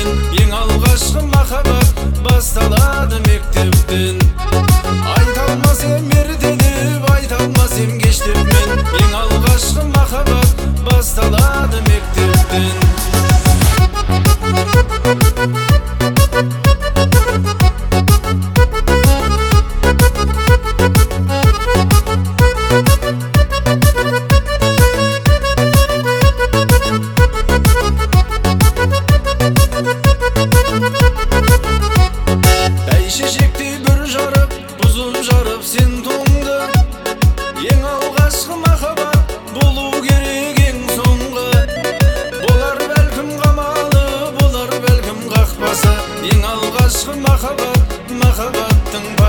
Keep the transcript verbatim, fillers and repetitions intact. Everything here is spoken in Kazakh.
мен. Ең алғашқы махаббат басталады мектептен. Айта алмас ем ертелеп, айта алмас ем кештеп мен. Ең алғашқы махаббат басталады мектептен. Шешектей бір жарып, бұзып жарып сен тоңды. Ең алғашқы махаббат болу керек ең соңғы. Болар бәлкім қамалы, болар бәлкім қақпасы. Ең алғашқы махаббат, махаббаттың